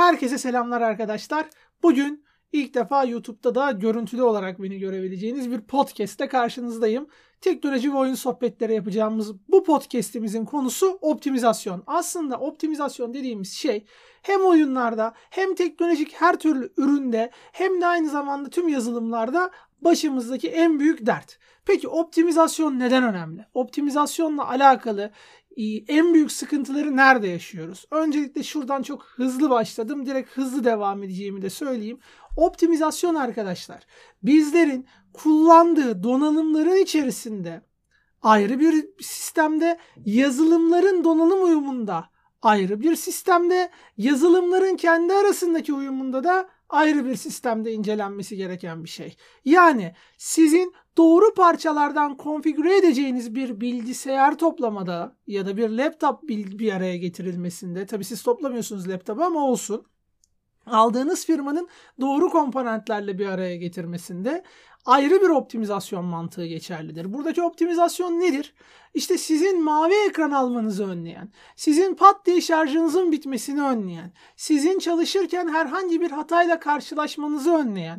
Herkese selamlar arkadaşlar. Bugün ilk defa YouTube'da da görüntülü olarak beni görebileceğiniz bir podcast'te karşınızdayım. Teknoloji ve oyun sohbetleri yapacağımız bu podcast'imizin konusu optimizasyon. Aslında optimizasyon dediğimiz şey hem oyunlarda hem teknolojik her türlü üründe hem de aynı zamanda tüm yazılımlarda başımızdaki en büyük dert. Peki optimizasyon neden önemli? Optimizasyonla alakalı en büyük sıkıntıları nerede yaşıyoruz? Öncelikle şuradan çok hızlı başladım. Direkt hızlı devam edeceğimi de söyleyeyim. Optimizasyon arkadaşlar, bizlerin kullandığı donanımların içerisinde ayrı bir sistemde, yazılımların donanım uyumunda ayrı bir sistemde, yazılımların kendi arasındaki uyumunda da ayrı bir sistemde incelenmesi gereken bir şey. Yani sizin doğru parçalardan konfigüre edeceğiniz bir bilgisayar toplamada ya da bir laptop bir araya getirilmesinde, tabii siz toplamıyorsunuz laptopu ama olsun, aldığınız firmanın doğru komponentlerle bir araya getirmesinde ayrı bir optimizasyon mantığı geçerlidir. Buradaki optimizasyon nedir? İşte sizin mavi ekran almanızı önleyen, sizin pat diye şarjınızın bitmesini önleyen, sizin çalışırken herhangi bir hatayla karşılaşmanızı önleyen,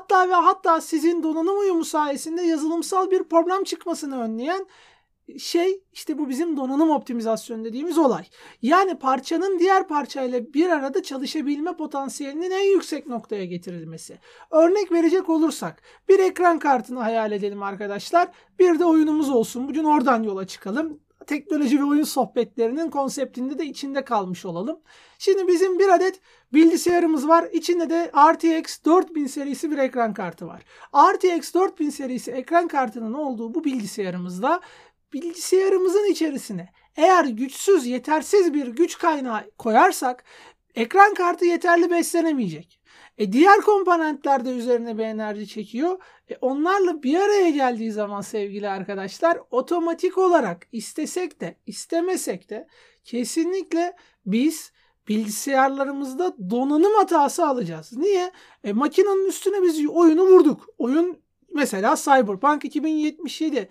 hatta sizin donanım uyumu sayesinde yazılımsal bir problem çıkmasını önleyen şey, işte bu bizim donanım optimizasyonu dediğimiz olay. Yani parçanın diğer parçayla bir arada çalışabilme potansiyelinin en yüksek noktaya getirilmesi. Örnek verecek olursak bir ekran kartını hayal edelim arkadaşlar. Bir de oyunumuz olsun. Bugün oradan yola çıkalım. Teknoloji ve oyun sohbetlerinin konseptinde de içinde kalmış olalım. Şimdi bizim bir adet bilgisayarımız var. İçinde de RTX 4000 serisi bir ekran kartı var. RTX 4000 serisi ekran kartının olduğu bu bilgisayarımızda bilgisayarımızın içerisine eğer güçsüz, yetersiz bir güç kaynağı koyarsak ekran kartı yeterli beslenemeyecek. Diğer komponentler de üzerine bir enerji çekiyor. Onlarla bir araya geldiği zaman sevgili arkadaşlar otomatik olarak istesek de istemesek de kesinlikle biz bilgisayarlarımızda donanım hatası alacağız. Niye? Makinenin üstüne biz oyunu vurduk. Oyun mesela Cyberpunk 2077.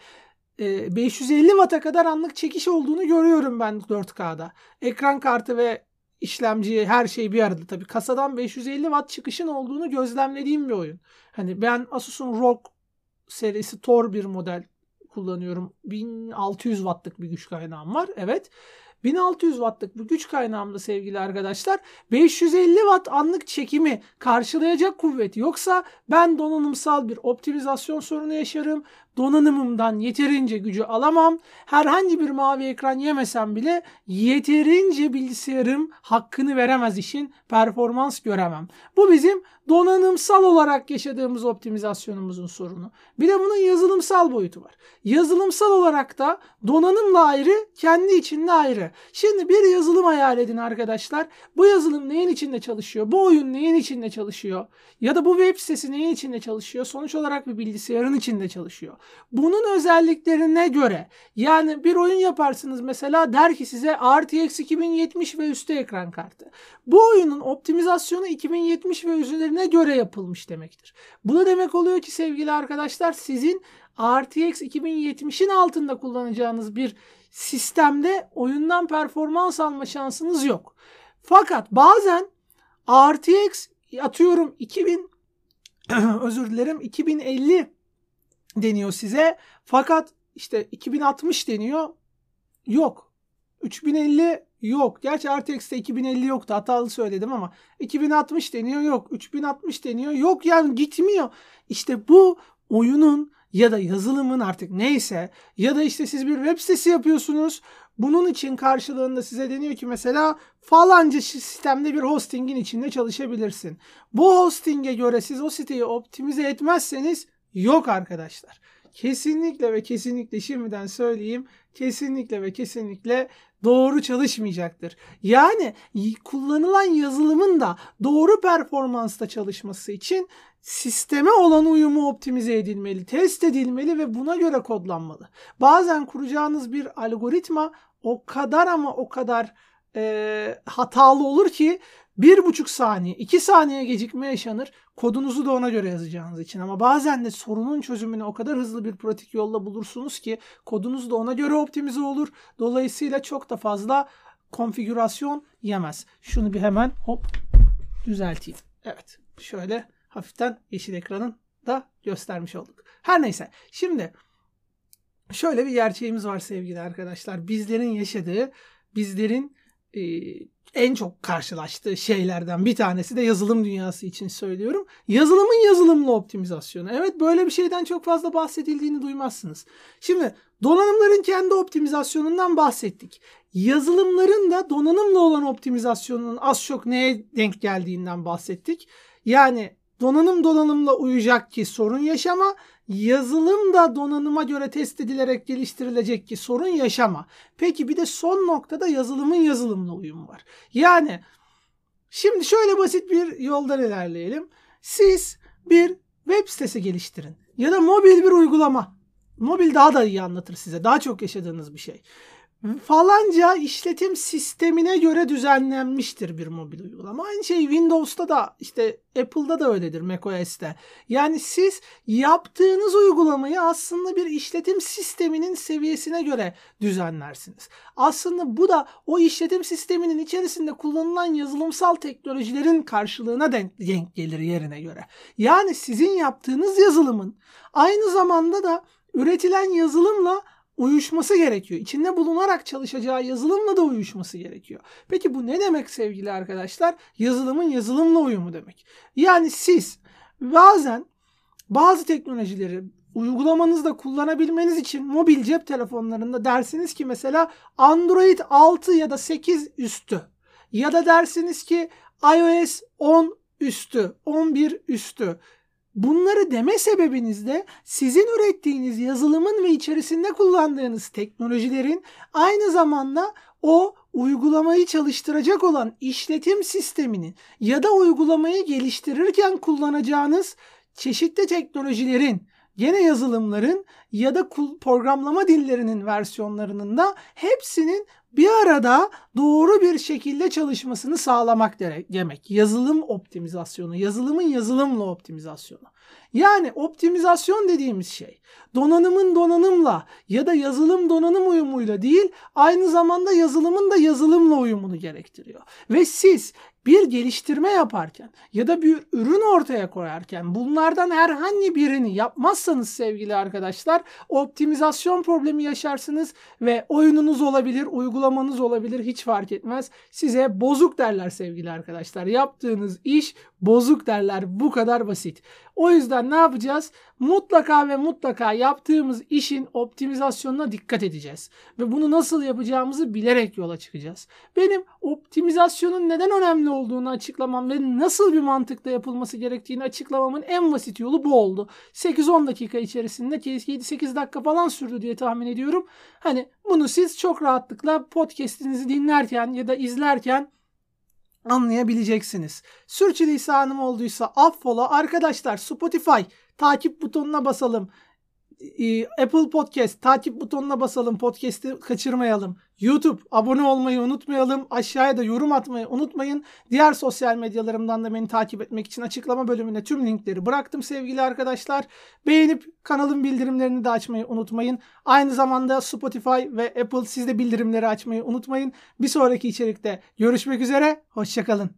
550 Watt'a kadar anlık çekiş olduğunu görüyorum ben 4K'da. Ekran kartı ve işlemci her şey bir arada. Tabii kasadan 550 Watt çıkışın olduğunu gözlemlediğim bir oyun. Hani ben Asus'un ROG serisi Tor bir model kullanıyorum. 1600 Watt'lık bir güç kaynağım var. Evet. 1600 Watt'lık bu güç kaynağımda sevgili arkadaşlar 550 Watt anlık çekimi karşılayacak kuvvet yoksa ben donanımsal bir optimizasyon sorunu yaşarım. Donanımımdan yeterince gücü alamam. Herhangi bir mavi ekran yemesem bile yeterince bilgisayarım hakkını veremez, işin performans göremem. Bu bizim donanımsal olarak yaşadığımız optimizasyonumuzun sorunu. Bir de bunun yazılımsal boyutu var. Yazılımsal olarak da donanımla ayrı, kendi içinde ayrı. Şimdi bir yazılım hayal edin arkadaşlar. Bu yazılım neyin içinde çalışıyor? Bu oyun neyin içinde çalışıyor? Ya da bu web sitesi neyin içinde çalışıyor? Sonuç olarak bir bilgisayarın içinde çalışıyor. Bunun özelliklerine göre, yani bir oyun yaparsınız mesela, der ki size RTX 2070 ve üstü ekran kartı. Bu oyunun optimizasyonu 2070 ve üzerine göre yapılmış demektir. Bu da demek oluyor ki sevgili arkadaşlar sizin RTX 2070'in altında kullanacağınız bir sistemde oyundan performans alma şansınız yok. Fakat bazen RTX atıyorum 2050 deniyor size. Fakat işte 2060 deniyor. Yok. 3050 yok. Gerçi RTX'te 2050 yoktu. Hatalı söyledim ama 2060 deniyor. Yok. 3060 deniyor. Yok, yani gitmiyor. İşte bu oyunun ya da yazılımın artık neyse, ya da işte siz bir web sitesi yapıyorsunuz. Bunun için karşılığında size deniyor ki mesela falanca sistemde bir hostingin içinde çalışabilirsin. Bu hostinge göre siz o siteyi optimize etmezseniz yok arkadaşlar. Kesinlikle ve kesinlikle şimdiden söyleyeyim, kesinlikle ve kesinlikle doğru çalışmayacaktır. Yani kullanılan yazılımın da doğru performansta çalışması için sisteme olan uyumu optimize edilmeli, test edilmeli ve buna göre kodlanmalı. Bazen kuracağınız bir algoritma o kadar ama o kadar hatalı olur ki 1,5 saniye, 2 saniye gecikme yaşanır. Kodunuzu da ona göre yazacağınız için. Ama bazen de sorunun çözümünü o kadar hızlı bir pratik yolla bulursunuz ki kodunuz da ona göre optimize olur. Dolayısıyla çok da fazla konfigürasyon yemez. Şunu bir hemen düzelteyim. Evet. Şöyle hafiften yeşil ekranın da göstermiş olduk. Her neyse. Şimdi şöyle bir gerçeğimiz var sevgili arkadaşlar. Bizlerin yaşadığı, bizlerin en çok karşılaştığı şeylerden bir tanesi de yazılım dünyası için söylüyorum. Yazılımın yazılımla optimizasyonu. Evet, böyle bir şeyden çok fazla bahsedildiğini duymazsınız. Şimdi donanımların kendi optimizasyonundan bahsettik. Yazılımların da donanımla olan optimizasyonunun az çok neye denk geldiğinden bahsettik. Yani donanımla uyacak ki sorun yaşama, yazılım da donanıma göre test edilerek geliştirilecek ki sorun yaşama. Peki bir de son noktada yazılımın yazılımla uyumu var. Yani şimdi şöyle basit bir yoldan ilerleyelim. Siz bir web sitesi geliştirin ya da mobil bir uygulama. Mobil daha da iyi anlatır size. Daha çok yaşadığınız bir şey. Falanca işletim sistemine göre düzenlenmiştir bir mobil uygulama. Aynı şey Windows'ta da, işte Apple'da da öyledir, macOS'te. Yani siz yaptığınız uygulamayı aslında bir işletim sisteminin seviyesine göre düzenlersiniz. Aslında bu da o işletim sisteminin içerisinde kullanılan yazılımsal teknolojilerin karşılığına denk gelir yerine göre. Yani sizin yaptığınız yazılımın aynı zamanda da üretilen yazılımla uyuşması gerekiyor. İçinde bulunarak çalışacağı yazılımla da uyuşması gerekiyor. Peki bu ne demek sevgili arkadaşlar? Yazılımın yazılımla uyumu demek. Yani siz bazen bazı teknolojileri uygulamanızda kullanabilmeniz için mobil cep telefonlarında dersiniz ki mesela Android 6 ya da 8 üstü, ya da dersiniz ki iOS 10 üstü, 11 üstü. Bunları deme sebebiniz de sizin ürettiğiniz yazılımın ve içerisinde kullandığınız teknolojilerin aynı zamanda o uygulamayı çalıştıracak olan işletim sisteminin ya da uygulamayı geliştirirken kullanacağınız çeşitli teknolojilerin, gene yazılımların ya da programlama dillerinin versiyonlarının da hepsinin bir arada doğru bir şekilde çalışmasını sağlamak demek. Yazılım optimizasyonu, yazılımın yazılımla optimizasyonu. Yani optimizasyon dediğimiz şey donanımın donanımla ya da yazılım donanım uyumuyla değil, aynı zamanda yazılımın da yazılımla uyumunu gerektiriyor. Ve siz bir geliştirme yaparken ya da bir ürün ortaya koyarken bunlardan herhangi birini yapmazsanız sevgili arkadaşlar, optimizasyon problemi yaşarsınız ve oyununuz olabilir, uygulamanız olabilir, hiç fark etmez. Size bozuk derler sevgili arkadaşlar. Yaptığınız iş bozuk derler. Bu kadar basit. O yüzden ne yapacağız? Mutlaka ve mutlaka yaptığımız işin optimizasyonuna dikkat edeceğiz. Ve bunu nasıl yapacağımızı bilerek yola çıkacağız. Benim optimizasyonun neden önemli olduğunu açıklamam ve nasıl bir mantıkla yapılması gerektiğini açıklamamın en basit yolu bu oldu. 8-10 dakika içerisinde, 7-8 dakika falan sürdü diye tahmin ediyorum. Hani bunu siz çok rahatlıkla podcast'inizi dinlerken ya da izlerken anlayabileceksiniz. Sürçülisanım olduysa affola. Arkadaşlar, Spotify takip butonuna basalım. Apple Podcast takip butonuna basalım. Podcast'i kaçırmayalım. YouTube abone olmayı unutmayalım. Aşağıya da yorum atmayı unutmayın. Diğer sosyal medyalarımdan da beni takip etmek için açıklama bölümüne tüm linkleri bıraktım sevgili arkadaşlar. Beğenip kanalın bildirimlerini de açmayı unutmayın. Aynı zamanda Spotify ve Apple, siz de bildirimleri açmayı unutmayın. Bir sonraki içerikte görüşmek üzere. Hoşça kalın.